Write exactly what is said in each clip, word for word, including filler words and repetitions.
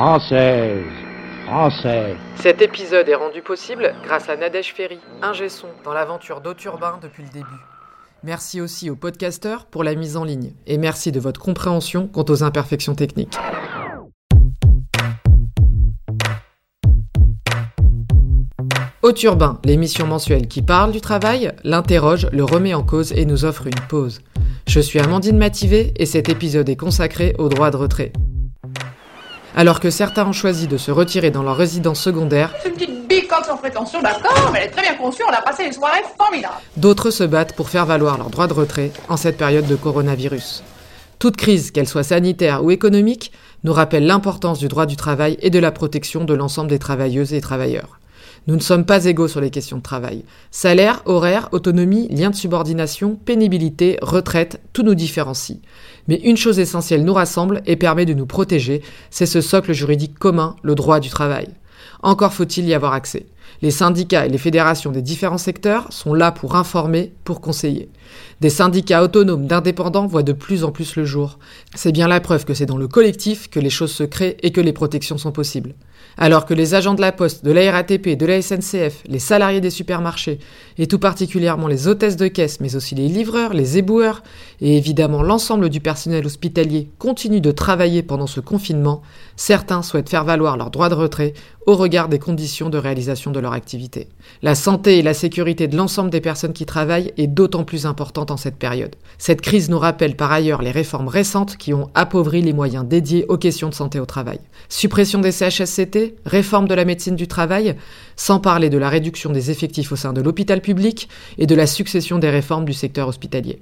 Française, Français. Cet épisode est rendu possible grâce à Nadège Ferry, ingé son dans l'aventure d'Auturbain depuis le début. Merci aussi aux podcasteurs pour la mise en ligne et merci de votre compréhension quant aux imperfections techniques. Auturbain, l'émission mensuelle qui parle du travail, l'interroge, le remet en cause et nous offre une pause. Je suis Amandine Mativet et cet épisode est consacré au droit de retrait. Alors que certains ont choisi de se retirer dans leur résidence secondaire, C'est une petite bicoque sans prétention, d'accord, mais elle est très bien conçue, on a passé une soirée formidable. d'autres se battent pour faire valoir leur droit de retrait en cette période de coronavirus. Toute crise, qu'elle soit sanitaire ou économique, nous rappelle l'importance du droit du travail et de la protection de l'ensemble des travailleuses et travailleurs. Nous ne sommes pas égaux sur les questions de travail. Salaire, horaire, autonomie, lien de subordination, pénibilité, retraite, tout nous différencie. Mais une chose essentielle nous rassemble et permet de nous protéger, c'est ce socle juridique commun, le droit du travail. Encore faut-il y avoir accès. Les syndicats et les fédérations des différents secteurs sont là pour informer, pour conseiller. Des syndicats autonomes d'indépendants voient de plus en plus le jour. C'est bien la preuve que c'est dans le collectif que les choses se créent et que les protections sont possibles. Alors que les agents de la Poste, de la R A T P, de la S N C F, les salariés des supermarchés, et tout particulièrement les hôtesses de caisse, mais aussi les livreurs, les éboueurs, et évidemment l'ensemble du personnel hospitalier continuent de travailler pendant ce confinement, certains souhaitent faire valoir leur droit de retrait au regard des conditions de réalisation de leur activité. La santé et la sécurité de l'ensemble des personnes qui travaillent est d'autant plus importante en cette période. Cette crise nous rappelle par ailleurs les réformes récentes qui ont appauvri les moyens dédiés aux questions de santé au travail. Suppression des C H S C T, réforme de la médecine du travail, sans parler de la réduction des effectifs au sein de l'hôpital public et de la succession des réformes du secteur hospitalier.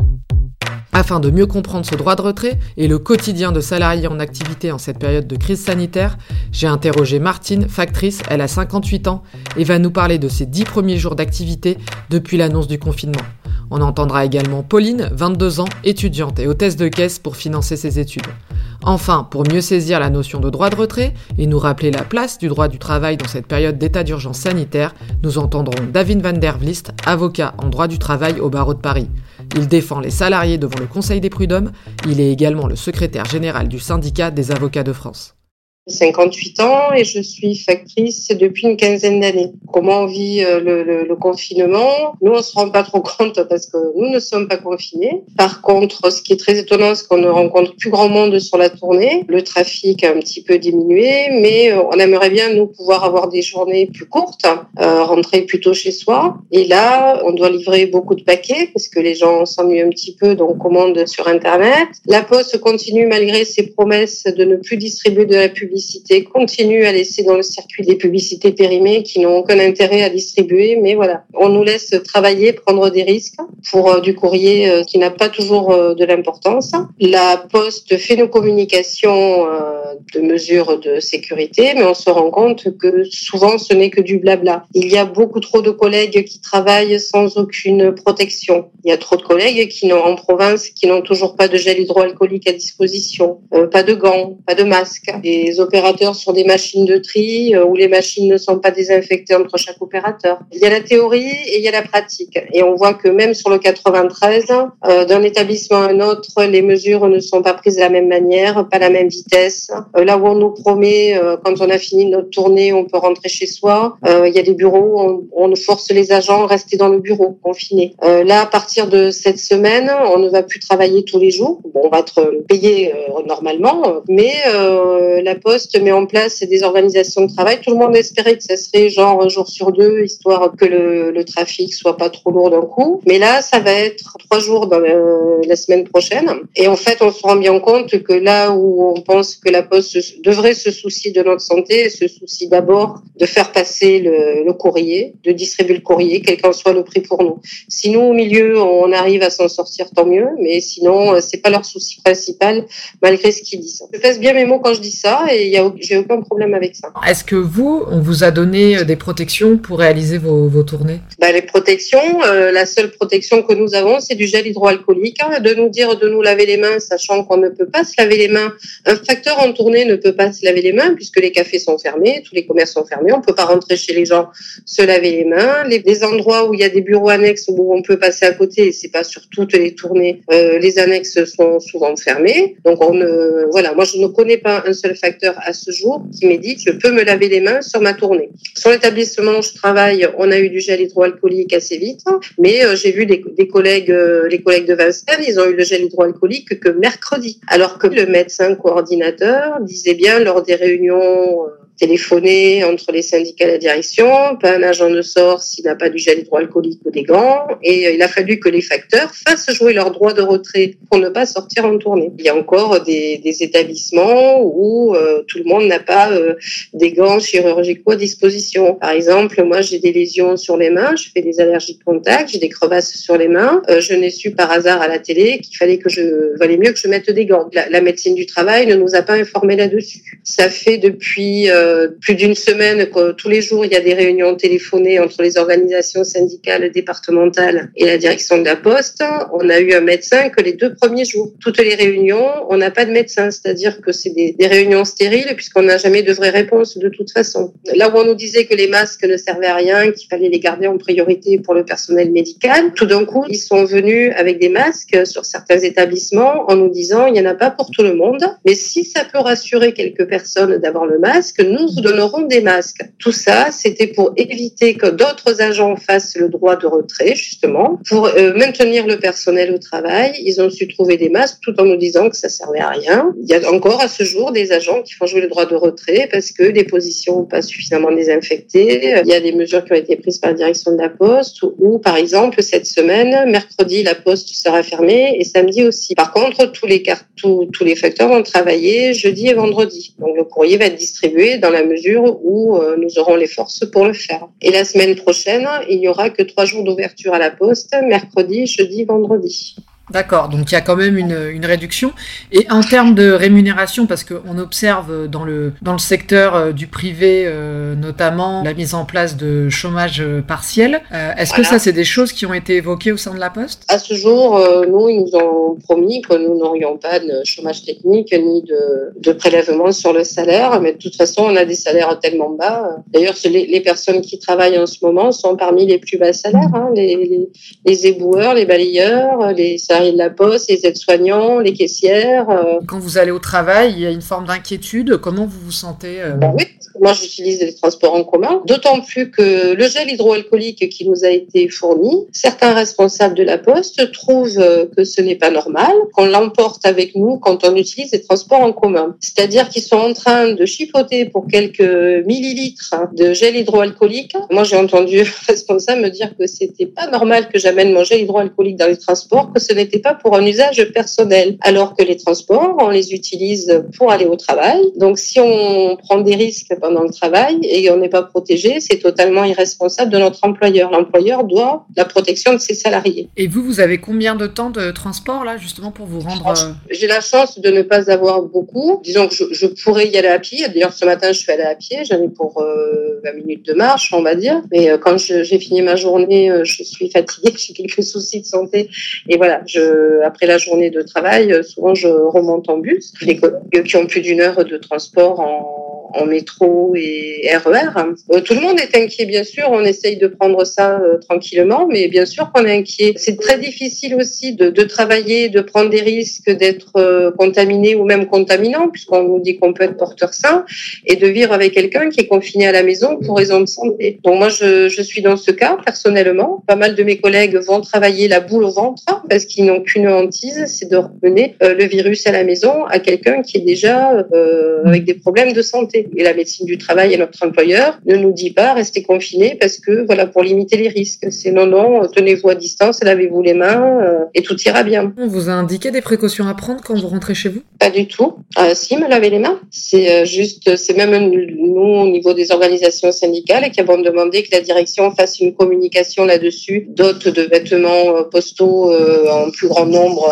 Afin de mieux comprendre ce droit de retrait et le quotidien de salariés en activité en cette période de crise sanitaire, j'ai interrogé Martine, factrice, elle a cinquante-huit ans, et va nous parler de ses dix premiers jours d'activité depuis l'annonce du confinement. On entendra également Pauline, vingt-deux ans, étudiante et hôtesse de caisse pour financer ses études. Enfin, pour mieux saisir la notion de droit de retrait et nous rappeler la place du droit du travail dans cette période d'état d'urgence sanitaire, nous entendrons David van der Vlist, avocat en droit du travail au barreau de Paris. Il défend les salariés devant le Conseil des prud'hommes. Il est également le secrétaire général du syndicat des avocats de France. cinquante-huit ans et je suis factrice depuis une quinzaine d'années. Comment on vit le, le, le confinement? Nous, on se rend pas trop compte parce que nous ne sommes pas confinés. Par contre, ce qui est très étonnant, c'est qu'on ne rencontre plus grand monde sur la tournée. Le trafic a un petit peu diminué, mais on aimerait bien, nous, pouvoir avoir des journées plus courtes, euh, rentrer plus tôt chez soi. Et là, on doit livrer beaucoup de paquets parce que les gens s'ennuient un petit peu, donc commandent sur Internet. La Poste continue, malgré ses promesses de ne plus distribuer de la publicité, continue à laisser dans le circuit des publicités périmées qui n'ont aucun intérêt à distribuer, mais voilà, on nous laisse travailler, prendre des risques pour euh, du courrier euh, qui n'a pas toujours euh, de l'importance. La Poste fait nos communications euh, de mesures de sécurité, mais on se rend compte que souvent ce n'est que du blabla. Il y a beaucoup trop de collègues qui travaillent sans aucune protection. Il y a trop de collègues qui n'ont en province qui n'ont toujours pas de gel hydroalcoolique à disposition, euh, pas de gants, pas de masques. Des opérateurs sur des machines de tri euh, où les machines ne sont pas désinfectées entre chaque opérateur. Il y a la théorie et il y a la pratique. Et on voit que même sur le quatre-vingt-treize, euh, d'un établissement à un autre, les mesures ne sont pas prises de la même manière, pas la même vitesse. Euh, là où on nous promet, euh, quand on a fini notre tournée, on peut rentrer chez soi, euh, il y a des bureaux, on, on force les agents à rester dans le bureau, confinés. Euh, là, à partir de cette semaine, on ne va plus travailler tous les jours. Bon, on va être payé euh, normalement, mais euh, la Poste met en place des organisations de travail. Tout le monde espérait que ça serait genre un jour sur deux, histoire que le, le trafic soit pas trop lourd d'un coup. Mais là, ça va être trois jours dans la, la semaine prochaine. Et en fait, on se rend bien compte que là où on pense que la Poste devrait se soucier de notre santé, elle se soucie d'abord de faire passer le, le courrier, de distribuer le courrier, quel qu'en soit le prix pour nous. Si nous, au milieu, on arrive à s'en sortir, tant mieux. Mais sinon, c'est pas leur souci principal, malgré ce qu'ils disent. Je pèse bien mes mots quand je dis ça. Et y a, j'ai aucun problème avec ça. Est-ce que vous, on vous a donné des protections pour réaliser vos, vos tournées? Bah, les protections, euh, la seule protection que nous avons, c'est du gel hydroalcoolique. Hein, de nous dire de nous laver les mains, sachant qu'on ne peut pas se laver les mains. Un facteur en tournée ne peut pas se laver les mains puisque les cafés sont fermés, tous les commerces sont fermés, on ne peut pas rentrer chez les gens se laver les mains. Les, les endroits où il y a des bureaux annexes où on peut passer à côté, et c'est pas sur toutes les tournées, euh, les annexes sont souvent fermées. Donc on ne, voilà, moi je ne connais pas un seul facteur à ce jour qui m'ait dit je peux me laver les mains sur ma tournée. Sur l'établissement où je travaille, on a eu du gel hydroalcoolique assez vite, mais euh, j'ai vu des, des collègues, euh, les collègues de Vincennes, ils ont eu le gel hydroalcoolique que mercredi, alors que le médecin coordinateur disait bien lors des réunions euh, téléphoner entre les syndicats et la direction, pas un agent ne sort s'il n'a pas du gel hydroalcoolique ou des gants, et il a fallu que les facteurs fassent jouer leur droit de retrait pour ne pas sortir en tournée. Il y a encore des, des établissements où euh, tout le monde n'a pas euh, des gants chirurgicaux à disposition. Par exemple, moi j'ai des lésions sur les mains, je fais des allergies de contact, j'ai des crevasses sur les mains, euh, je n'ai su par hasard à la télé qu'il fallait que je, valait mieux que je mette des gants. La, la médecine du travail ne nous a pas informés là-dessus. Ça fait depuis euh, plus d'une semaine que tous les jours, il y a des réunions téléphonées entre les organisations syndicales départementales et la direction de la Poste. On a eu un médecin que les deux premiers jours. Toutes les réunions, on n'a pas de médecin, c'est-à-dire que c'est des, des réunions stériles puisqu'on n'a jamais de vraies réponses de toute façon. Là où on nous disait que les masques ne servaient à rien, qu'il fallait les garder en priorité pour le personnel médical, tout d'un coup, ils sont venus avec des masques sur certains établissements en nous disant il n'y en a pas pour tout le monde, mais si ça peut rassurer quelques personnes d'avoir le masque, nous vous donnerons des masques. Tout ça, c'était pour éviter que d'autres agents fassent le droit de retrait, justement, pour euh, maintenir le personnel au travail. Ils ont su trouver des masques tout en nous disant que ça servait à rien. Il y a encore à ce jour des agents qui font jouer le droit de retrait parce que les positions sont pas suffisamment désinfectées. Il y a des mesures qui ont été prises par la direction de la Poste où, par exemple, cette semaine, mercredi, la Poste sera fermée et samedi aussi. Par contre, tous les cartes, tous, tous les facteurs vont travailler jeudi et vendredi. Donc, le courrier va être distribué dans la mesure où euh, nous aurons les forces pour le faire. Et la semaine prochaine, il n'y aura que trois jours d'ouverture à la Poste, mercredi, jeudi, vendredi. D'accord, donc il y a quand même une, une réduction. Et en termes de rémunération, parce qu'on observe dans le, dans le secteur du privé, euh, notamment la mise en place de chômage partiel, euh, est-ce voilà. que ça, c'est des choses qui ont été évoquées au sein de la Poste ? À ce jour, euh, nous, ils nous ont promis que nous n'aurions pas de chômage technique ni de, de prélèvement sur le salaire, mais de toute façon, on a des salaires tellement bas. D'ailleurs, les, les personnes qui travaillent en ce moment sont parmi les plus bas salaires, hein, les, les, les éboueurs, les balayeurs, les salariés de la Poste, les aides-soignants, les caissières. Euh... Quand vous allez au travail, il y a une forme d'inquiétude. Comment vous vous sentez euh... ben oui, moi j'utilise les transports en commun, d'autant plus que le gel hydroalcoolique qui nous a été fourni, certains responsables de la Poste trouvent que ce n'est pas normal qu'on l'emporte avec nous quand on utilise les transports en commun. C'est-à-dire qu'ils sont en train de chipoter pour quelques millilitres de gel hydroalcoolique. Moi j'ai entendu le responsable me dire que c'était pas normal que j'amène mon gel hydroalcoolique dans les transports, que ce n'était pas pour un usage personnel, alors que les transports, on les utilise pour aller au travail. Donc, si on prend des risques pendant le travail et on n'est pas protégé, c'est totalement irresponsable de notre employeur. L'employeur doit la protection de ses salariés. Et vous, vous avez combien de temps de transport, là, justement, pour vous rendre... J'ai la chance de ne pas avoir beaucoup. Disons que je, je pourrais y aller à pied. D'ailleurs, ce matin, je suis allée à pied. J'en ai pour euh, vingt minutes de marche, on va dire. Mais euh, quand je, j'ai fini ma journée, euh, je suis fatiguée, j'ai quelques soucis de santé. Et voilà, je, après la journée de travail, souvent je remonte en bus. Les collègues qui ont plus d'une heure de transport en, en métro et R E R. Euh, tout le monde est inquiet, bien sûr. On essaye de prendre ça euh, tranquillement, mais bien sûr qu'on est inquiet. C'est très difficile aussi de, de travailler, de prendre des risques d'être euh, contaminé ou même contaminant, puisqu'on nous dit qu'on peut être porteur sain, et de vivre avec quelqu'un qui est confiné à la maison pour raison de santé. Donc moi, je, je suis dans ce cas, personnellement. Pas mal de mes collègues vont travailler la boule au ventre parce qu'ils n'ont qu'une hantise, c'est de ramener euh, le virus à la maison à quelqu'un qui est déjà euh, avec des problèmes de santé. Et la médecine du travail et notre employeur ne nous dit pas restez confinés parce que voilà, pour limiter les risques. C'est non, non, tenez-vous à distance, lavez-vous les mains euh, et tout ira bien. On vous a indiqué des précautions à prendre quand vous rentrez chez vous ? Pas du tout. Euh, si, me laver les mains. C'est euh, juste, c'est même nous au niveau des organisations syndicales qui avons demandé que la direction fasse une communication là-dessus, dote de vêtements euh, postaux euh, en plus grand nombre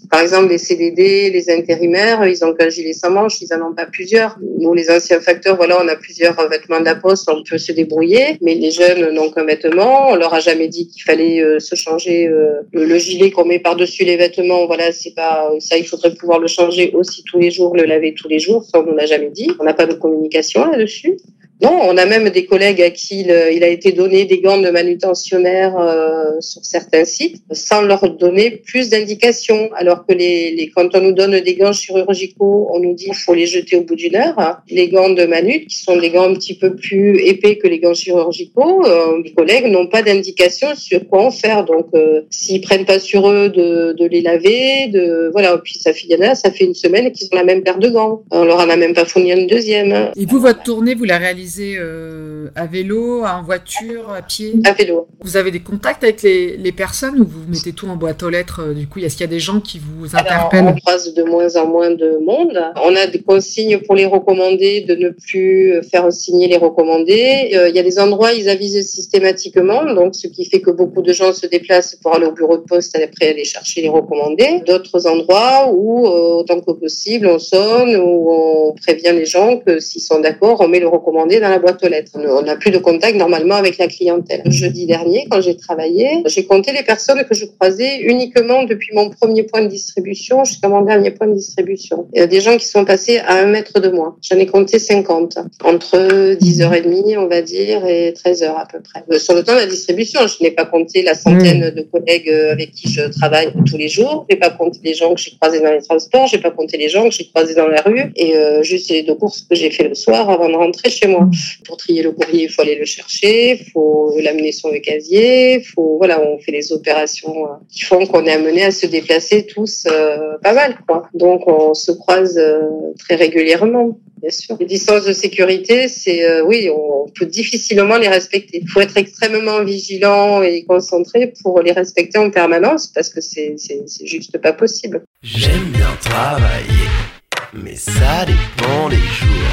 Par exemple, les C D D, les intérimaires, ils ont qu'un gilet sans manches, ils en ont pas plusieurs. Nous, les anciens facteurs, voilà, on a plusieurs vêtements de la poste, on peut se débrouiller, mais les jeunes n'ont qu'un vêtement. On leur a jamais dit qu'il fallait euh, se changer euh, le, le gilet qu'on met par-dessus les vêtements. Voilà, c'est pas ça, il faudrait pouvoir le changer aussi tous les jours, le laver tous les jours. Ça, on nous l'a jamais dit. On n'a pas de communication là-dessus. Non, on a même des collègues à qui il, il a été donné des gants de manutentionnaire euh, sur certains sites sans leur donner plus d'indications. Alors que les, les, quand on nous donne des gants chirurgicaux, on nous dit qu'il faut les jeter au bout d'une heure. Les gants de manut, qui sont des gants un petit peu plus épais que les gants chirurgicaux, euh, les collègues n'ont pas d'indication sur quoi en faire. Donc, euh, s'ils prennent pas sur eux de, de les laver, de voilà. Puis ça fait, il y en a, ça fait une semaine qu'ils ont la même paire de gants. On leur en a même pas fourni une deuxième. Et vous, votre tournée, vous la réalisez Euh, à vélo, en voiture, à pied? À vélo. Vous avez des contacts avec les, les personnes ou vous mettez tout en boîte aux lettres? Du coup, est-ce qu'il y a des gens qui vous interpellent? Alors, on croise de moins en moins de monde. On a des consignes pour les recommandés de ne plus faire signer les recommandés. Euh, il y a des endroits, ils avisent systématiquement, donc ce qui fait que beaucoup de gens se déplacent pour aller au bureau de poste et après aller chercher les recommandés. D'autres endroits où, euh, autant que possible, on sonne ou on prévient les gens que s'ils sont d'accord, on met le recommandé dans la boîte aux lettres. On n'a plus de contact normalement avec la clientèle. Jeudi dernier, quand j'ai travaillé, j'ai compté les personnes que je croisais uniquement depuis mon premier point de distribution jusqu'à mon dernier point de distribution. Il y a des gens qui sont passés à un mètre de moi. J'en ai compté cinquante. Entre dix heures trente, on va dire, et treize heures à peu près. Sur le temps de la distribution, je n'ai pas compté la centaine de collègues avec qui je travaille tous les jours. Je n'ai pas compté les gens que j'ai croisés dans les transports. Je n'ai pas compté les gens que j'ai croisés dans la rue. Et euh, juste les deux courses que j'ai fait le soir avant de rentrer chez moi. Pour trier le courrier, il faut aller le chercher, il faut l'amener sur le casier, faut voilà, on fait les opérations qui font qu'on est amené à se déplacer tous euh, pas mal, quoi. Donc on se croise euh, très régulièrement. Bien sûr. Les distances de sécurité, c'est euh, oui, on peut difficilement les respecter. Il faut être extrêmement vigilant et concentré pour les respecter en permanence parce que c'est c'est, c'est juste pas possible. J'aime bien travailler, mais ça dépend des jours.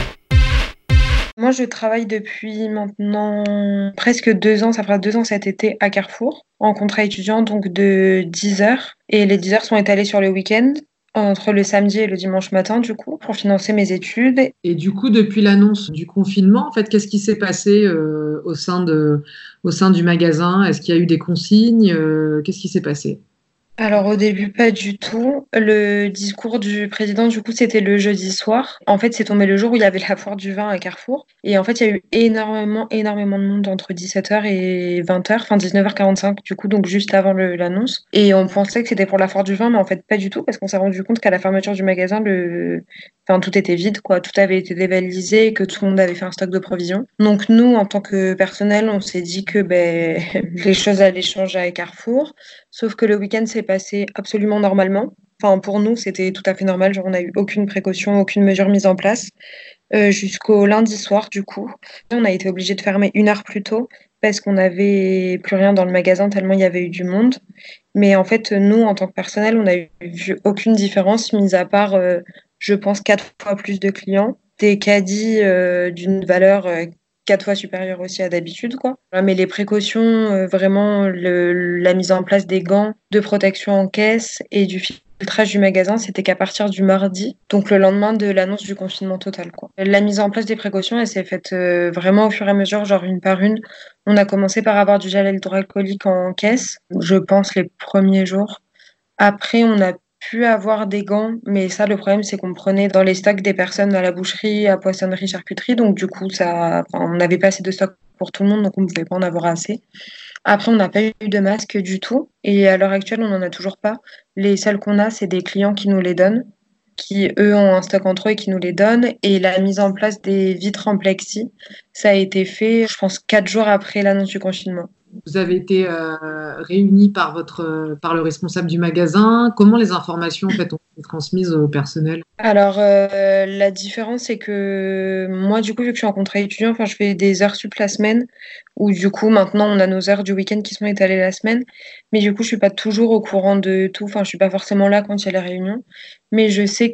Moi, je travaille depuis maintenant presque deux ans, ça fera deux ans cet été à Carrefour, en contrat étudiant, donc de dix heures. Et les dix heures sont étalées sur le week-end, entre le samedi et le dimanche matin, du coup, pour financer mes études. Et du coup, depuis l'annonce du confinement, en fait, qu'est-ce qui s'est passé euh, au sein de, au sein du magasin? Est-ce qu'il y a eu des consignes? euh, Qu'est-ce qui s'est passé? Alors au début, pas du tout. Le discours du président, du coup, c'était le jeudi soir. En fait, c'est tombé le jour où il y avait la foire du vin à Carrefour. Et en fait, il y a eu énormément, énormément de monde entre dix-sept heures et vingt heures, enfin dix-neuf heures quarante-cinq, du coup, donc juste avant le- l'annonce. Et on pensait que c'était pour la foire du vin, mais en fait, pas du tout, parce qu'on s'est rendu compte qu'à la fermeture du magasin, le... enfin, tout était vide, quoi. Tout avait été dévalisé, que tout le monde avait fait un stock de provisions. Donc nous, en tant que personnel, on s'est dit que ben, les choses allaient changer à Carrefour. Sauf que le week-end s'est passé absolument normalement. Enfin, pour nous, c'était tout à fait normal. Genre, on n'a eu aucune précaution, aucune mesure mise en place. Euh, jusqu'au lundi soir, du coup. On a été obligé de fermer une heure plus tôt parce qu'on n'avait plus rien dans le magasin tellement il y avait eu du monde. Mais en fait, nous, en tant que personnel, on n'a eu vu aucune différence, mis à part, euh, je pense, quatre fois plus de clients. Des caddies euh, d'une valeur euh, quatre fois supérieure aussi à d'habitude, quoi. Mais les précautions, euh, vraiment, le, la mise en place des gants de protection en caisse et du filtrage du magasin, c'était qu'à partir du mardi, donc le lendemain de l'annonce du confinement total, quoi. La mise en place des précautions, elle s'est faite euh, vraiment au fur et à mesure, genre une par une. On a commencé par avoir du gel hydroalcoolique en caisse, je pense les premiers jours. Après, on a pu avoir des gants, mais ça, le problème, c'est qu'on prenait dans les stocks des personnes à la boucherie, à poissonnerie, charcuterie, donc du coup, ça, enfin, on n'avait pas assez de stocks pour tout le monde, donc on ne pouvait pas en avoir assez. Après, on n'a pas eu de masques du tout, et à l'heure actuelle, on n'en a toujours pas. Les seuls qu'on a, c'est des clients qui nous les donnent, qui, eux, ont un stock entre eux et qui nous les donnent, et la mise en place des vitres en plexi, ça a été fait, je pense, quatre jours après l'annonce du confinement. Vous avez été euh, réunis par, votre, par le responsable du magasin. Comment les informations en fait, ont été transmises au personnel? Alors, euh, la différence, c'est que moi, du coup, vu que je suis en contrat étudiant, enfin, je fais des heures sup la semaine. où du coup maintenant on a nos heures du week-end qui sont étalées la semaine, mais du coup je suis pas toujours au courant de tout, enfin je suis pas forcément là quand il y a les réunions, mais je sais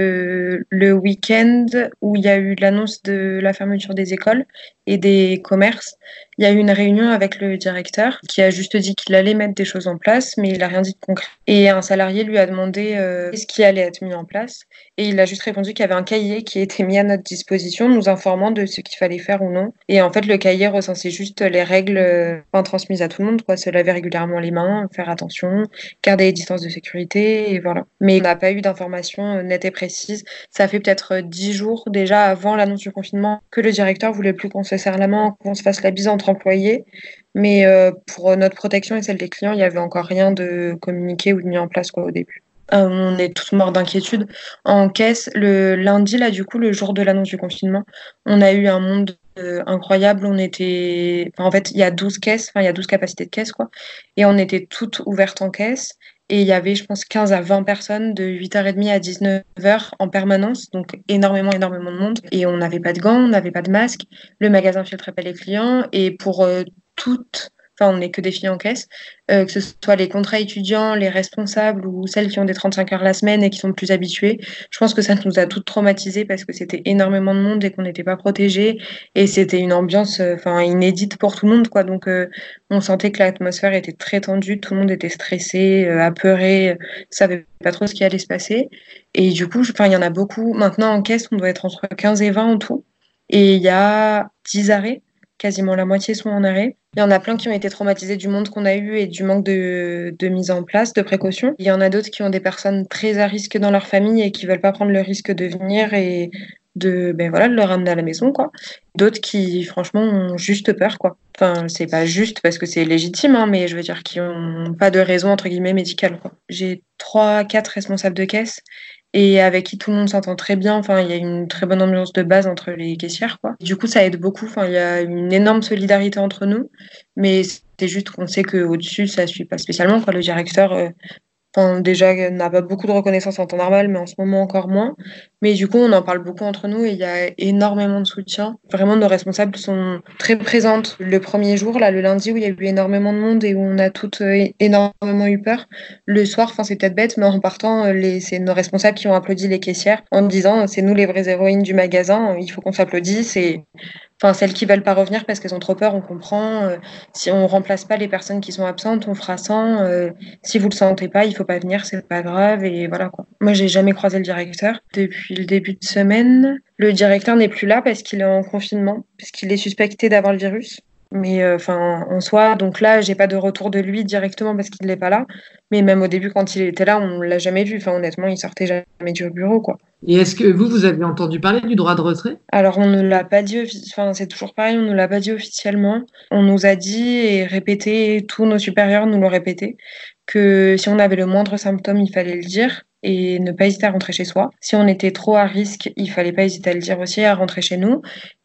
que le week-end où il y a eu l'annonce de la fermeture des écoles et des commerces, il y a eu une réunion avec le directeur qui a juste dit qu'il allait mettre des choses en place, mais il a rien dit de concret. Et un salarié lui a demandé euh, ce qui allait être mis en place, et il a juste répondu qu'il y avait un cahier qui était mis à notre disposition, nous informant de ce qu'il fallait faire ou non. Et en fait, le cahier recensait juste les règles euh, enfin, transmises à tout le monde, quoi. Se laver régulièrement les mains, faire attention, garder les distances de sécurité, et voilà. Mais on n'a pas eu d'informations nettes et précises. Ça fait peut-être dix jours déjà avant l'annonce du confinement que le directeur voulait plus qu'on se serre la main, qu'on se fasse la bise entre employés. Mais euh, pour notre protection et celle des clients, il n'y avait encore rien de communiqué ou de mis en place quoi, au début. Euh, on est tous morts d'inquiétude. En caisse, le lundi, là, du coup, le jour de l'annonce du confinement, on a eu un monde euh, incroyable. On était. Enfin, en fait, il y a douze caisses, enfin, il y a douze capacités de caisse, quoi. Et on était toutes ouvertes en caisse. Et il y avait, je pense, quinze à vingt personnes de huit heures trente à dix-neuf heures en permanence. Donc, énormément, énormément de monde. Et on n'avait pas de gants, on n'avait pas de masque. Le magasin filtrait pas les clients. Et pour euh, toutes. Enfin, on n'est que des filles en caisse, euh, que ce soit les contrats étudiants, les responsables ou celles qui ont des trente-cinq heures la semaine et qui sont plus habituées. Je pense que ça nous a toutes traumatisées parce que c'était énormément de monde et qu'on n'était pas protégés. Et c'était une ambiance enfin, inédite pour tout le monde, quoi. Donc, euh, on sentait que l'atmosphère était très tendue, tout le monde était stressé, euh, apeuré, euh, savait pas trop ce qui allait se passer. Et du coup, enfin, il y en a beaucoup. Maintenant, en caisse, on doit être entre quinze et vingt en tout. Et il y a dix arrêts. Quasiment la moitié sont en arrêt. Il y en a plein qui ont été traumatisés du monde qu'on a eu et du manque de, de mise en place, de précautions. Il y en a d'autres qui ont des personnes très à risque dans leur famille et qui veulent pas prendre le risque de venir et de, ben voilà, de le ramener à la maison, quoi. D'autres qui, franchement, ont juste peur, quoi. Enfin, c'est pas juste parce que c'est légitime, hein, mais je veux dire qui ont pas de raison, entre guillemets, médicale, quoi. J'ai trois, quatre responsables de caisse et avec qui tout le monde s'entend très bien. Enfin, il y a une très bonne ambiance de base entre les caissières, quoi. Du coup, ça aide beaucoup. Enfin, il y a une énorme solidarité entre nous, mais c'est juste qu'on sait qu'au-dessus, ça suit pas spécialement, quoi. Le directeur, euh, enfin, déjà, n'a pas beaucoup de reconnaissance en temps normal, mais en ce moment encore moins. Mais du coup, on en parle beaucoup entre nous et il y a énormément de soutien. Vraiment, nos responsables sont très présentes. Le premier jour, là, le lundi, où il y a eu énormément de monde et où on a toutes euh, énormément eu peur, le soir, enfin, c'est peut-être bête, mais en partant, euh, les, c'est nos responsables qui ont applaudi les caissières en disant c'est nous les vraies héroïnes du magasin, il faut qu'on s'applaudisse. Et enfin, celles qui veulent pas revenir parce qu'elles ont trop peur, on comprend. Euh, si on remplace pas les personnes qui sont absentes, on fera sans. Euh, si vous le sentez pas, il faut pas venir, c'est pas grave. Et voilà, quoi. Moi, j'ai jamais croisé le directeur depuis le début de semaine. Le directeur n'est plus là parce qu'il est en confinement, parce qu'il est suspecté d'avoir le virus. Mais enfin, euh, en soi, donc là, j'ai pas de retour de lui directement parce qu'il n'est pas là. Mais même au début, quand il était là, on l'a jamais vu. Enfin, honnêtement, il sortait jamais du bureau, quoi. Et est-ce que vous, vous avez entendu parler du droit de retrait? Alors, on ne l'a pas dit, offi- enfin, c'est toujours pareil, on ne l'a pas dit officiellement. On nous a dit et répété, tous nos supérieurs nous l'ont répété, que si on avait le moindre symptôme, il fallait le dire et ne pas hésiter à rentrer chez soi. Si on était trop à risque, il fallait pas hésiter à le dire aussi, à rentrer chez nous.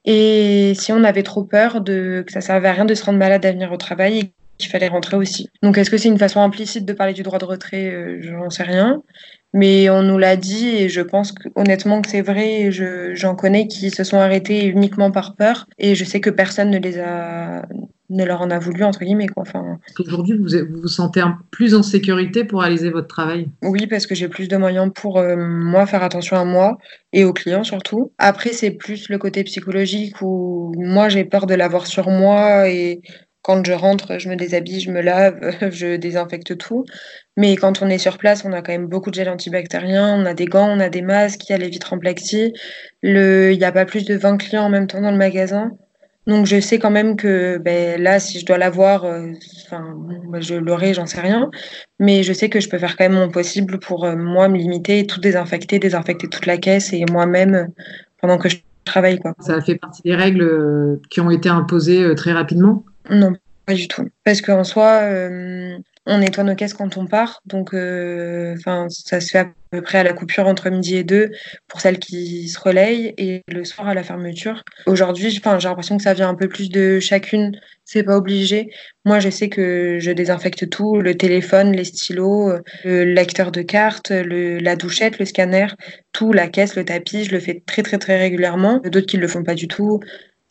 Et si on avait trop peur de que ça servait à rien de se rendre malade à venir au travail et qu'il fallait rentrer aussi. Donc, est-ce que c'est une façon implicite de parler du droit de retrait? Euh, J'en sais rien. Mais on nous l'a dit et je pense que, honnêtement que c'est vrai. Et je, j'en connais qui se sont arrêtés uniquement par peur et je sais que personne ne les a, ne leur en a voulu entre guillemets, quoi. Enfin, Est-ce qu'aujourd'hui, vous vous vous sentez un- plus en sécurité pour réaliser votre travail? oui, parce que j'ai plus de moyens pour euh, moi faire attention à moi et aux clients surtout. Après, c'est plus le côté psychologique où moi j'ai peur de l'avoir sur moi et quand je rentre, je me déshabille, je me lave, je désinfecte tout. Mais quand on est sur place, on a quand même beaucoup de gel antibactérien, on a des gants, on a des masques, il y a les vitres en plexi. Le... Il n'y a pas plus de vingt clients en même temps dans le magasin. Donc je sais quand même que ben, là, si je dois l'avoir, euh, enfin, bon, ben, je l'aurai, j'en sais rien. Mais je sais que je peux faire quand même mon possible pour euh, moi me limiter, tout désinfecter, désinfecter toute la caisse et moi-même euh, pendant que je travaille, quoi. Ça fait partie des règles euh, qui ont été imposées euh, très rapidement? Non, pas du tout. Parce qu'en soi, euh, on nettoie nos caisses quand on part. Donc, euh, enfin, ça se fait à peu près à la coupure entre midi et deux pour celles qui se relayent et le soir à la fermeture. Aujourd'hui, enfin, j'ai l'impression que ça vient un peu plus de chacune. C'est pas obligé. Moi, je sais que je désinfecte tout, le téléphone, les stylos, euh, le lecteur de cartes, le, la douchette, le scanner, tout, la caisse, le tapis. Je le fais très, très, très régulièrement. D'autres qui le font pas du tout.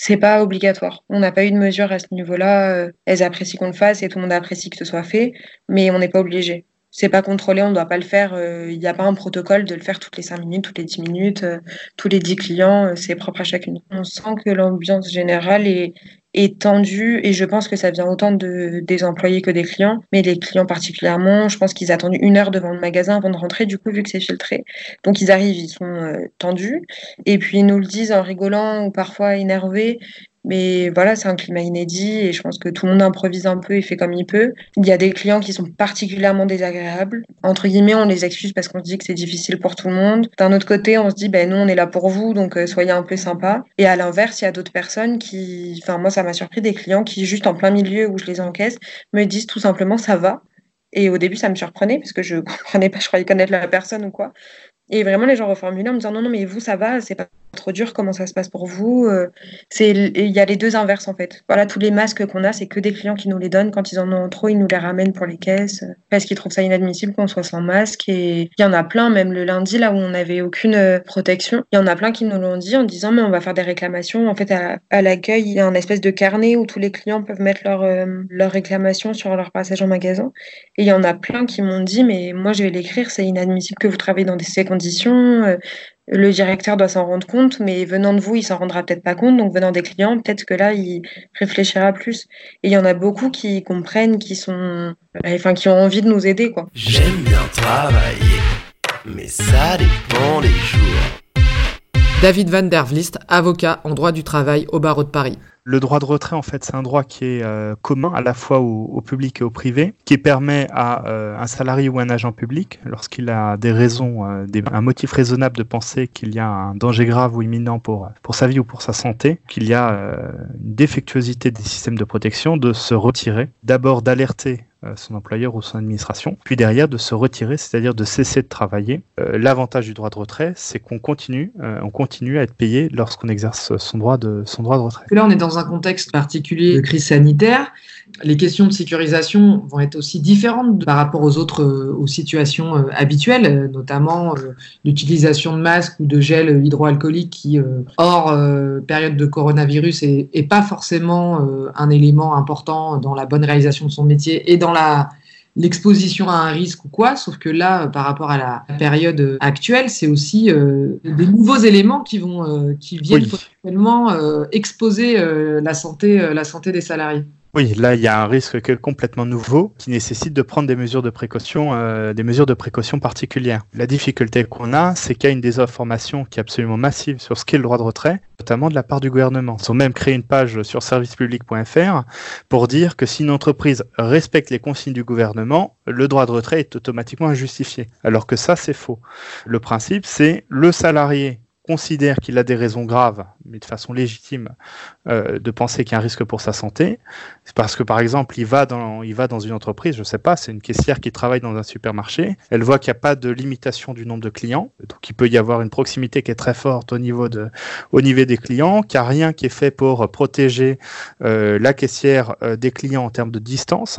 C'est pas obligatoire. On n'a pas eu de mesure à ce niveau-là. Euh, elles apprécient qu'on le fasse et tout le monde apprécie que ce soit fait, mais on n'est pas obligé. C'est pas contrôlé, on ne doit pas le faire. Il n'y a pas un protocole de le faire toutes les cinq minutes, toutes les dix minutes, euh, tous les dix clients. Euh, c'est propre à chacune. On sent que l'ambiance générale est, est tendue et je pense que ça vient autant de, des employés que des clients. Mais les clients particulièrement, je pense qu'ils attendent une heure devant le magasin avant de rentrer, du coup, vu que c'est filtré. Donc ils arrivent, ils sont euh, tendus. Et puis ils nous le disent en rigolant ou parfois énervés. Mais voilà, c'est un climat inédit et je pense que tout le monde improvise un peu et fait comme il peut. Il y a des clients qui sont particulièrement désagréables. Entre guillemets, on les excuse parce qu'on se dit que c'est difficile pour tout le monde. D'un autre côté, on se dit, ben nous, on est là pour vous, donc euh, soyez un peu sympa. Et à l'inverse, il y a d'autres personnes qui... Enfin, moi, ça m'a surpris, des clients qui, juste en plein milieu où je les encaisse, me disent tout simplement, ça va. Et au début, ça me surprenait parce que je comprenais pas, je croyais connaître la personne ou quoi. Et vraiment, les gens reformulaient en me disant non, non, mais vous, ça va, c'est pas trop dur, comment ça se passe pour vous? C'est, il y a les deux inverses en fait. Voilà, tous les masques qu'on a, c'est que des clients qui nous les donnent. Quand ils en ont trop, ils nous les ramènent pour les caisses parce qu'ils trouvent ça inadmissible qu'on soit sans masque. Et il y en a plein, même le lundi, là où on n'avait aucune protection, il y en a plein qui nous l'ont dit en disant mais on va faire des réclamations. En fait, à, à l'accueil, il y a un espèce de carnet où tous les clients peuvent mettre leurs euh, leur réclamations sur leur passage en magasin. Et il y en a plein qui m'ont dit mais moi, je vais l'écrire, c'est inadmissible que vous travaillez dans ces conditions. Euh, Le directeur doit s'en rendre compte, mais venant de vous, il s'en rendra peut-être pas compte. Donc venant des clients, peut-être que là, il réfléchira plus. Et il y en a beaucoup qui comprennent, qui sont, enfin, qui ont envie de nous aider, quoi. J'aime bien travailler, mais ça dépend des jours. David Van der Vlist, avocat en droit du travail au barreau de Paris. Le droit de retrait, en fait, c'est un droit qui est euh, commun à la fois au, au public et au privé, qui permet à euh, un salarié ou un agent public, lorsqu'il a des raisons, euh, des, un motif raisonnable de penser qu'il y a un danger grave ou imminent pour, pour sa vie ou pour sa santé, qu'il y a euh, une défectuosité des systèmes de protection, de se retirer, d'abord d'alerter son employeur ou son administration, puis derrière de se retirer, c'est-à-dire de cesser de travailler. Euh, l'avantage du droit de retrait, c'est qu'on continue, euh, on continue à être payé lorsqu'on exerce son droit de, son droit de retrait. Là, on est dans un contexte particulier de crise sanitaire. Les questions de sécurisation vont être aussi différentes de, par rapport aux autres euh, aux situations euh, habituelles, euh, notamment euh, l'utilisation de masques ou de gel hydroalcoolique qui, euh, hors euh, période de coronavirus, est, est pas forcément euh, un élément important dans la bonne réalisation de son métier et dans la l'exposition à un risque ou quoi, sauf que là, par rapport à la période actuelle, c'est aussi euh, des nouveaux éléments qui vont, euh, qui viennent oui. potentiellement euh, exposer euh, la santé, euh, la santé des salariés. Oui, là, il y a un risque qui est complètement nouveau qui nécessite de prendre des mesures de précaution, euh, des mesures de précaution particulières. La difficulté qu'on a, c'est qu'il y a une désinformation qui est absolument massive sur ce qu'est le droit de retrait, notamment de la part du gouvernement. Ils ont même créé une page sur service public point f r pour dire que si une entreprise respecte les consignes du gouvernement, le droit de retrait est automatiquement injustifié. Alors que ça, c'est faux. Le principe, c'est le salarié considère qu'il a des raisons graves, mais de façon légitime, euh, de penser qu'il y a un risque pour sa santé, c'est parce que, par exemple, il va dans, il va dans une entreprise, je ne sais pas, c'est une caissière qui travaille dans un supermarché, elle voit qu'il n'y a pas de limitation du nombre de clients, donc il peut y avoir une proximité qui est très forte au niveau, de, au niveau des clients, qu'il n'y a rien qui est fait pour protéger euh, la caissière euh, des clients en termes de distance.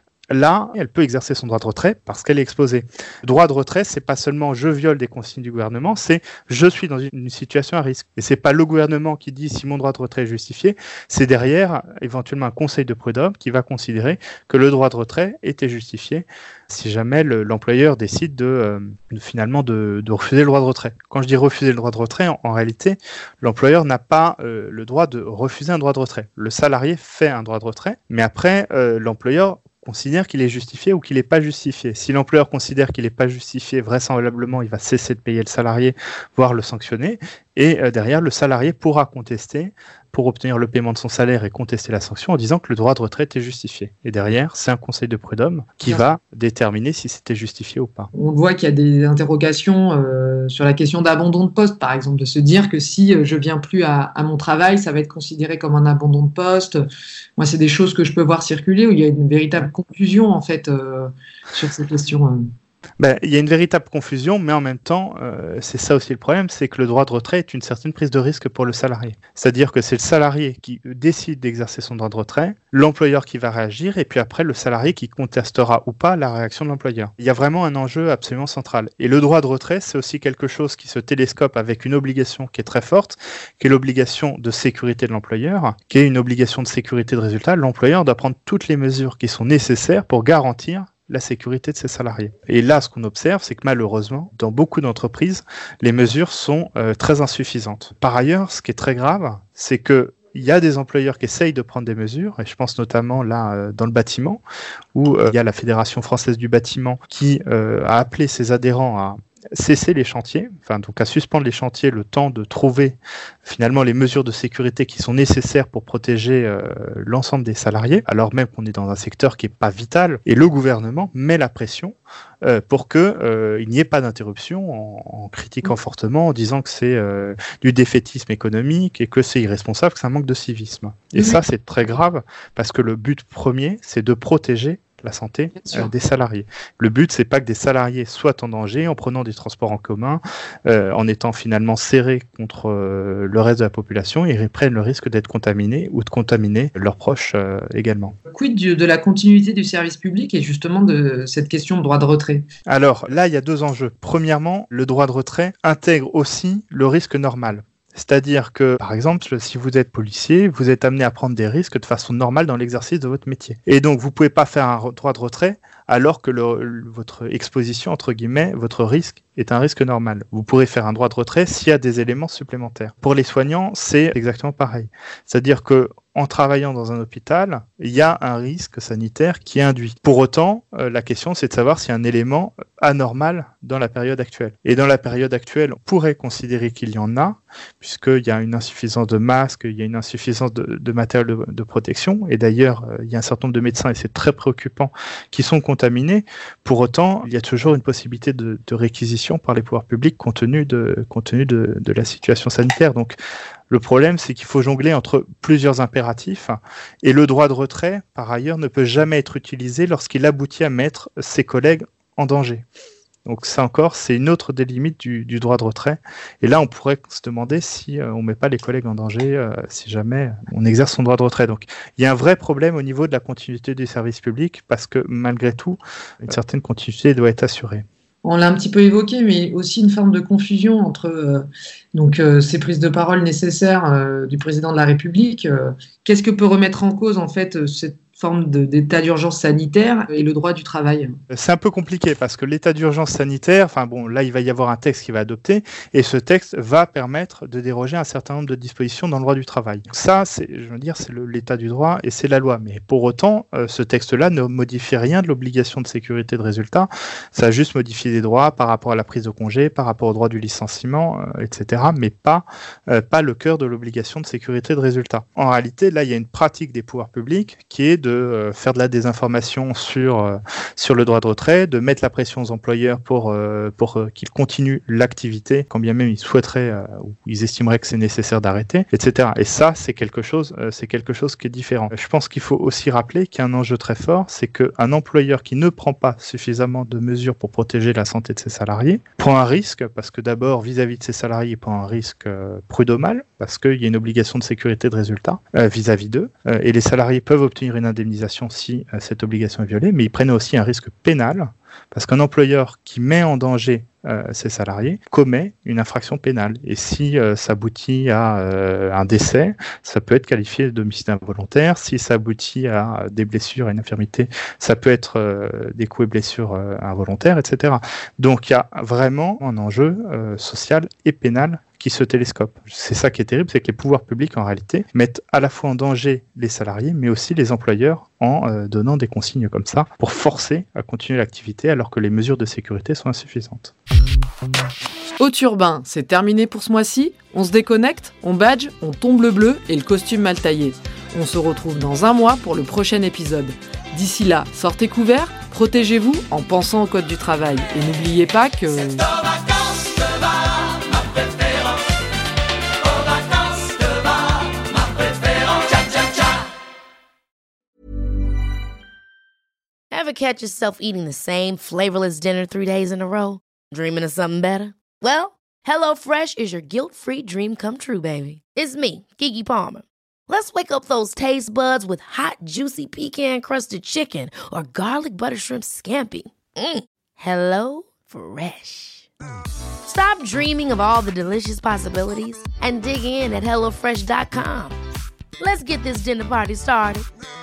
Là, elle peut exercer son droit de retrait parce qu'elle est exposée. Le droit de retrait, c'est pas seulement je viole des consignes du gouvernement, c'est je suis dans une situation à risque. Et c'est pas le gouvernement qui dit si mon droit de retrait est justifié, c'est derrière éventuellement un conseil de prud'homme qui va considérer que le droit de retrait était justifié si jamais le, l'employeur décide de, euh, de finalement de, de refuser le droit de retrait. Quand je dis refuser le droit de retrait, en, en réalité, l'employeur n'a pas euh, le droit de refuser un droit de retrait. Le salarié fait un droit de retrait, mais après, euh, l'employeur considère qu'il est justifié ou qu'il n'est pas justifié. Si l'employeur considère qu'il n'est pas justifié, vraisemblablement, il va cesser de payer le salarié, voire le sanctionner. Et euh, derrière, le salarié pourra contester pour obtenir le paiement de son salaire et contester la sanction en disant que le droit de retraite est justifié. Et derrière, c'est un conseil de prud'homme qui va déterminer si c'était justifié ou pas. On voit qu'il y a des interrogations euh, sur la question d'abandon de poste, par exemple, de se dire que si je viens plus à, à mon travail, ça va être considéré comme un abandon de poste. Moi, c'est des choses que je peux voir circuler où il y a une véritable confusion, en fait, euh, sur ces questions. Ben, il y a une véritable confusion, mais en même temps, euh, c'est ça aussi le problème, c'est que le droit de retrait est une certaine prise de risque pour le salarié. C'est-à-dire que c'est le salarié qui décide d'exercer son droit de retrait, l'employeur qui va réagir, et puis après le salarié qui contestera ou pas la réaction de l'employeur. Il y a vraiment un enjeu absolument central. Et le droit de retrait, c'est aussi quelque chose qui se télescope avec une obligation qui est très forte, qui est l'obligation de sécurité de l'employeur, qui est une obligation de sécurité de résultat. L'employeur doit prendre toutes les mesures qui sont nécessaires pour garantir la sécurité de ses salariés. Et là, ce qu'on observe, c'est que malheureusement, dans beaucoup d'entreprises, les mesures sont euh, très insuffisantes. Par ailleurs, ce qui est très grave, c'est que il y a des employeurs qui essayent de prendre des mesures, et je pense notamment là euh, dans le bâtiment, où euh, il y a la Fédération française du bâtiment qui euh, a appelé ses adhérents à cesser les chantiers, enfin donc à suspendre les chantiers le temps de trouver finalement les mesures de sécurité qui sont nécessaires pour protéger euh, l'ensemble des salariés, alors même qu'on est dans un secteur qui n'est pas vital, et le gouvernement met la pression euh, pour qu'il euh, n'y ait pas d'interruption en, en critiquant fortement, en disant que c'est euh, du défaitisme économique et que c'est irresponsable, que c'est un manque de civisme. Et oui. Ça c'est très grave parce que le but premier c'est de protéger la santé euh, des salariés. Le but, c'est pas que des salariés soient en danger en prenant des transports en commun, euh, en étant finalement serrés contre euh, le reste de la population et ils prennent le risque d'être contaminés ou de contaminer leurs proches euh, également. Quid de, de la continuité du service public et justement de cette question de droit de retrait? Alors là, il y a deux enjeux. Premièrement, le droit de retrait intègre aussi le risque normal. C'est-à-dire que, par exemple, si vous êtes policier, vous êtes amené à prendre des risques de façon normale dans l'exercice de votre métier. Et donc, vous ne pouvez pas faire un droit de retrait alors que le, le, votre exposition, entre guillemets, votre risque est un risque normal. Vous pourrez faire un droit de retrait s'il y a des éléments supplémentaires. Pour les soignants, c'est exactement pareil. C'est-à-dire que en travaillant dans un hôpital, il y a un risque sanitaire qui est induit. Pour autant, euh, la question, c'est de savoir s'il y a un élément anormal dans la période actuelle. Et dans la période actuelle, on pourrait considérer qu'il y en a, puisqu'il y a une insuffisance de masques, il y a une insuffisance de, de matériel de, de protection, et d'ailleurs, euh, il y a un certain nombre de médecins, et c'est très préoccupant, qui sont contaminés. Pour autant, il y a toujours une possibilité de, de réquisition par les pouvoirs publics compte tenu de, compte tenu de, de la situation sanitaire. Donc, le problème, c'est qu'il faut jongler entre plusieurs impératifs et le droit de retrait, par ailleurs, ne peut jamais être utilisé lorsqu'il aboutit à mettre ses collègues en danger. Donc ça encore, c'est une autre des limites du, du droit de retrait. Et là, on pourrait se demander si euh, on ne met pas les collègues en danger, euh, si jamais on exerce son droit de retrait. Donc il y a un vrai problème au niveau de la continuité du service public parce que malgré tout, une certaine continuité doit être assurée. On l'a un petit peu évoqué, mais aussi une forme de confusion entre euh, donc, euh, ces prises de parole nécessaires euh, du président de la République. Euh, qu'est-ce que peut remettre en cause en fait cette forme de, d'état d'urgence sanitaire et le droit du travail? C'est un peu compliqué parce que l'état d'urgence sanitaire, enfin bon, là il va y avoir un texte qui va adopter et ce texte va permettre de déroger un certain nombre de dispositions dans le droit du travail. Ça, c'est, je veux dire, c'est le, l'état du droit et c'est la loi. Mais pour autant, euh, ce texte-là ne modifie rien de l'obligation de sécurité de résultat. Ça a juste modifié des droits par rapport à la prise de congé, par rapport au droit du licenciement, euh, et cetera. Mais pas, euh, pas le cœur de l'obligation de sécurité de résultat. En réalité, là, il y a une pratique des pouvoirs publics qui est de de faire de la désinformation sur, euh, sur le droit de retrait, de mettre la pression aux employeurs pour, euh, pour euh, qu'ils continuent l'activité, quand bien même ils souhaiteraient euh, ou ils estimeraient que c'est nécessaire d'arrêter, et cetera. Et ça, c'est quelque chose, euh, c'est quelque chose qui est différent. Je pense qu'il faut aussi rappeler qu'il y a un enjeu très fort, c'est qu'un employeur qui ne prend pas suffisamment de mesures pour protéger la santé de ses salariés prend un risque, parce que d'abord, vis-à-vis de ses salariés, il prend un risque euh, prud'homal, parce qu'il y a une obligation de sécurité de résultat euh, vis-à-vis d'eux, euh, et les salariés peuvent obtenir une indemnisation si euh, cette obligation est violée, mais ils prennent aussi un risque pénal, parce qu'un employeur qui met en danger euh, ses salariés commet une infraction pénale. Et si euh, ça aboutit à euh, un décès, ça peut être qualifié d'homicide involontaire. Si ça aboutit à des blessures, à une infirmité, ça peut être euh, des coups et blessures euh, involontaires, et cetera. Donc il y a vraiment un enjeu euh, social et pénal qui se télescope. C'est ça qui est terrible, c'est que les pouvoirs publics, en réalité, mettent à la fois en danger les salariés, mais aussi les employeurs en euh, donnant des consignes comme ça pour forcer à continuer l'activité alors que les mesures de sécurité sont insuffisantes. Haute Urbain, c'est terminé pour ce mois-ci. On se déconnecte, on badge, on tombe le bleu et le costume mal taillé. On se retrouve dans un mois pour le prochain épisode. D'ici là, sortez couverts, protégez-vous en pensant au code du travail. Et n'oubliez pas que... Ever catch yourself eating the same flavorless dinner three days in a row? Dreaming of something better? Well, HelloFresh is your guilt-free dream come true, baby. It's me, Keke Palmer. Let's wake up those taste buds with hot, juicy pecan-crusted chicken or garlic butter shrimp scampi. Mm. Hello Fresh. Stop dreaming of all the delicious possibilities and dig in at hello fresh dot com. Let's get this dinner party started.